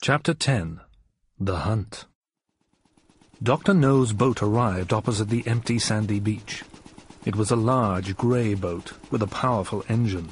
Chapter 10. The Hunt. Dr. No's boat arrived opposite the empty sandy beach. It was a large grey boat with a powerful engine.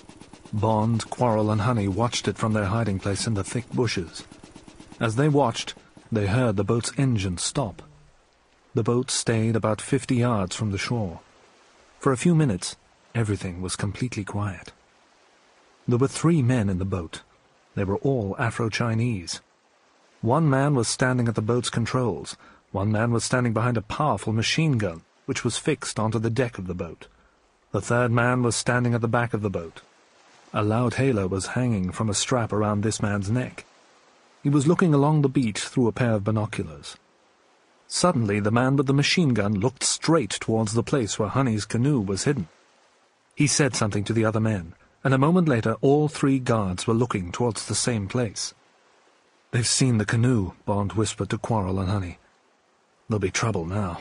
Bond, Quarrel and Honey watched it from their hiding place in the thick bushes. As they watched, they heard the boat's engine stop. The boat stayed about 50 yards from the shore. For a few minutes, everything was completely quiet. There were 3 men in the boat. They were all Afro-Chinese. One man was standing at the boat's controls. One man was standing behind a powerful machine gun, which was fixed onto the deck of the boat. The third man was standing at the back of the boat. A loudhailer was hanging from a strap around this man's neck. He was looking along the beach through a pair of binoculars. Suddenly, the man with the machine gun looked straight towards the place where Honey's canoe was hidden. He said something to the other men, and a moment later all 3 guards were looking towards the same place. "They've seen the canoe," Bond whispered to Quarrel and Honey. "There'll be trouble now."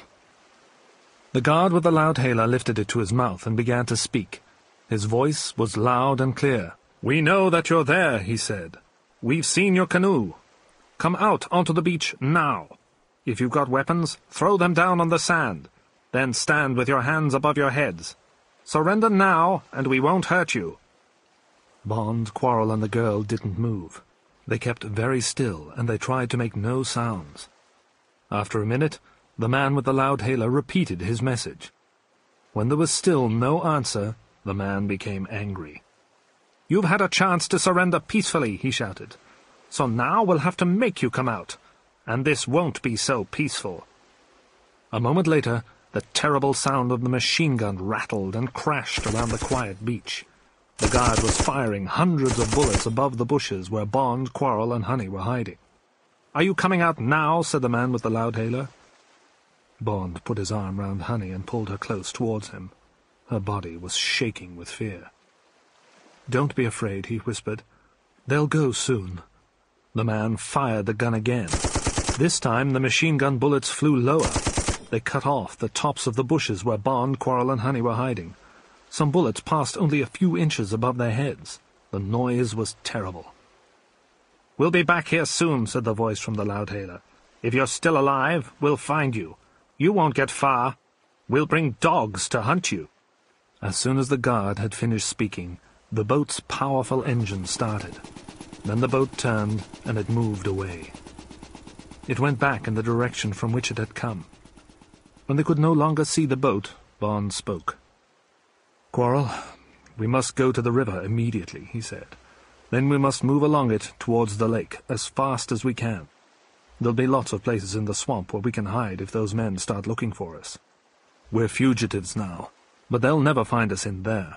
The guard with the loudhailer lifted it to his mouth and began to speak. His voice was loud and clear. "We know that you're there," he said. "We've seen your canoe. Come out onto the beach now. If you've got weapons, throw them down on the sand. Then stand with your hands above your heads. Surrender now, and we won't hurt you." Bond, Quarrel and the girl didn't move. They kept very still, and they tried to make no sounds. After a minute, the man with the loudhailer repeated his message. When there was still no answer, the man became angry. "You've had a chance to surrender peacefully," he shouted. "So now we'll have to make you come out. And this won't be so peaceful." A moment later, the terrible sound of the machine gun rattled and crashed around the quiet beach. The guard was firing hundreds of bullets above the bushes where Bond, Quarrel and Honey were hiding. "Are you coming out now?" said the man with the loudhailer. Bond put his arm round Honey and pulled her close towards him. Her body was shaking with fear. "Don't be afraid," he whispered. "They'll go soon." The man fired the gun again. This time the machine gun bullets flew lower. They cut off the tops of the bushes where Bond, Quarrel and Honey were hiding. Some bullets passed only a few inches above their heads. The noise was terrible. "We'll be back here soon," said the voice from the loudhailer. "If you're still alive, we'll find you. You won't get far. We'll bring dogs to hunt you." As soon as the guard had finished speaking, the boat's powerful engine started. Then the boat turned, and it moved away. It went back in the direction from which it had come. When they could no longer see the boat, Bond spoke. "Quarrel, we must go to the river immediately," he said. "Then we must move along it towards the lake as fast as we can. There'll be lots of places in the swamp where we can hide if those men start looking for us. We're fugitives now, but they'll never find us in there.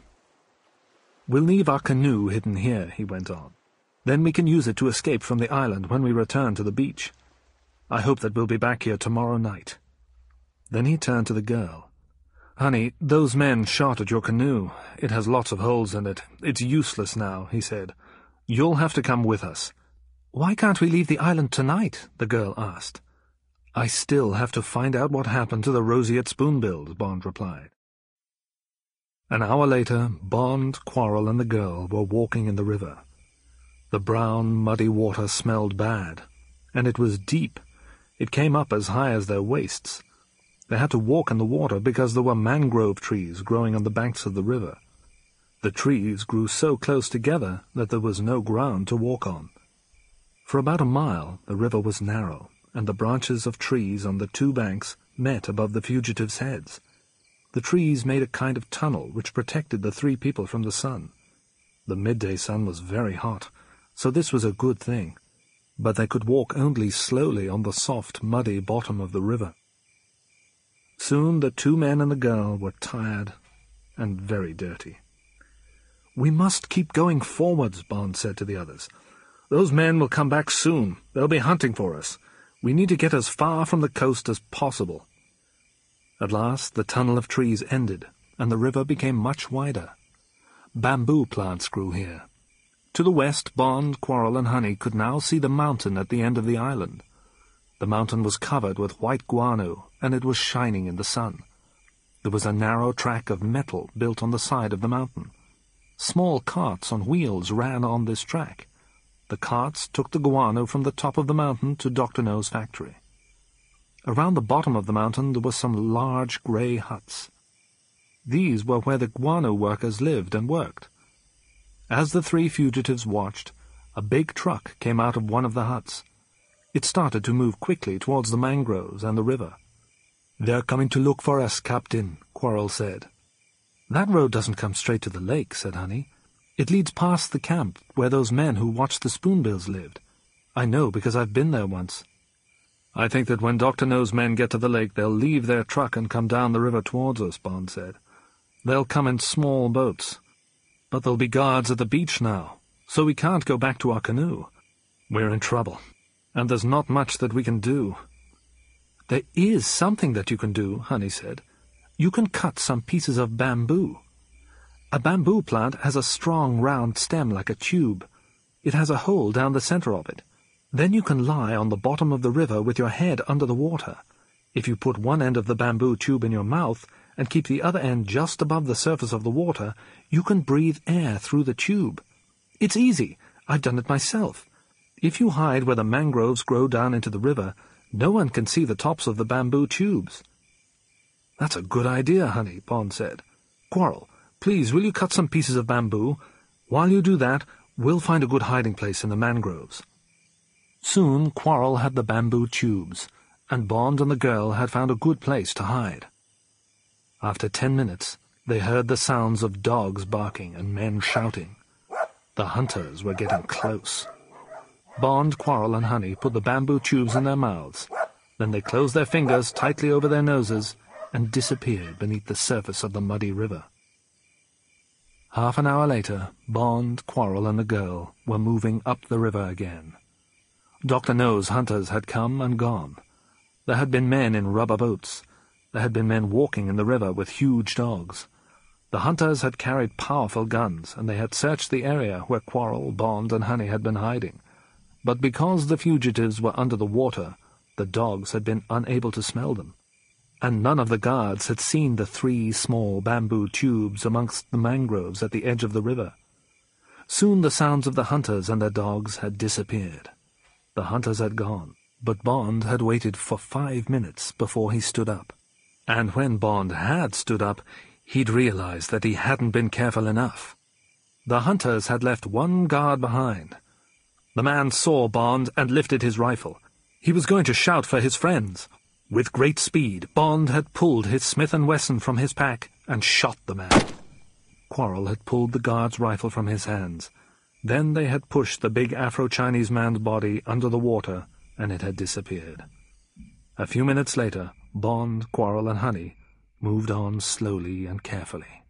We'll leave our canoe hidden here," he went on. "Then we can use it to escape from the island when we return to the beach. I hope that we'll be back here tomorrow night." Then he turned to the girl. "Honey, those men shot at your canoe. It has lots of holes in it. It's useless now," he said. "You'll have to come with us." "Why can't we leave the island tonight?" the girl asked. "I still have to find out what happened to the roseate spoonbills," Bond replied. An hour later, Bond, Quarrel and the girl were walking in the river. The brown, muddy water smelled bad, and it was deep. It came up as high as their waists. They had to walk in the water because there were mangrove trees growing on the banks of the river. The trees grew so close together that there was no ground to walk on. For about a mile the river was narrow, and the branches of trees on the 2 banks met above the fugitives' heads. The trees made a kind of tunnel which protected the 3 people from the sun. The midday sun was very hot, so this was a good thing, but they could walk only slowly on the soft, muddy bottom of the river. Soon the 2 men and the girl were tired and very dirty. "We must keep going forwards," Bond said to the others. "Those men will come back soon. They'll be hunting for us. We need to get as far from the coast as possible." At last the tunnel of trees ended, and the river became much wider. Bamboo plants grew here. To the west, Bond, Quarrel and Honey could now see the mountain at the end of the island. The mountain was covered with white guano, and it was shining in the sun. There was a narrow track of metal built on the side of the mountain. Small carts on wheels ran on this track. the carts took the guano from the top of the mountain to Dr. No's factory. Around the bottom of the mountain there were some large grey huts. These were where the guano workers lived and worked. As the three fugitives watched, a big truck came out of one of the huts. It started to move quickly towards the mangroves and the river. "They're coming to look for us, Captain," Quarrel said. "That road doesn't come straight to the lake," said Honey. "It leads past the camp where those men who watched the spoonbills lived. I know because I've been there once." "I think that when Dr. No's men get to the lake, they'll leave their truck and come down the river towards us," Bond said. "They'll come in small boats. But there'll be guards at the beach now, so we can't go back to our canoe. We're in trouble, and there's not much that we can do." "There is something that you can do," Honey said. "You can cut some pieces of bamboo. A bamboo plant has a strong round stem like a tube. It has a hole down the center of it. Then you can lie on the bottom of the river with your head under the water. If you put one end of the bamboo tube in your mouth and keep the other end just above the surface of the water, you can breathe air through the tube. It's easy. I've done it myself. If you hide where the mangroves grow down into the river, no one can see the tops of the bamboo tubes." "That's a good idea, Honey," Bond said. "Quarrel, please, will you cut some pieces of bamboo? While you do that, we'll find a good hiding place in the mangroves." Soon Quarrel had the bamboo tubes, and Bond and the girl had found a good place to hide. After 10 minutes, they heard the sounds of dogs barking and men shouting. The hunters were getting close. Bond, Quarrel, and Honey put the bamboo tubes in their mouths. Then they closed their fingers tightly over their noses and disappeared beneath the surface of the muddy river. Half an hour later, Bond, Quarrel, and the girl were moving up the river again. Dr. No's hunters had come and gone. There had been men in rubber boats. There had been men walking in the river with huge dogs. The hunters had carried powerful guns, and they had searched the area where Quarrel, Bond, and Honey had been hiding. But because the fugitives were under the water, the dogs had been unable to smell them, and none of the guards had seen the 3 small bamboo tubes amongst the mangroves at the edge of the river. Soon the sounds of the hunters and their dogs had disappeared. The hunters had gone, but Bond had waited for 5 minutes before he stood up. And when Bond had stood up, he'd realized that he hadn't been careful enough. The hunters had left one guard behind. The man saw Bond and lifted his rifle. He was going to shout for his friends. With great speed, Bond had pulled his Smith & Wesson from his pack and shot the man. Quarrel had pulled the guard's rifle from his hands. Then they had pushed the big Afro-Chinese man's body under the water, and it had disappeared. A few minutes later, Bond, Quarrel, and Honey moved on slowly and carefully.